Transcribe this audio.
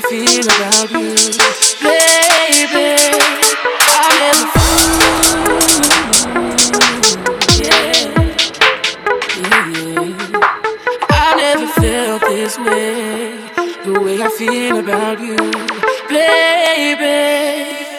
feel about you, baby. I never, I never felt this way, the way I feel about you, baby.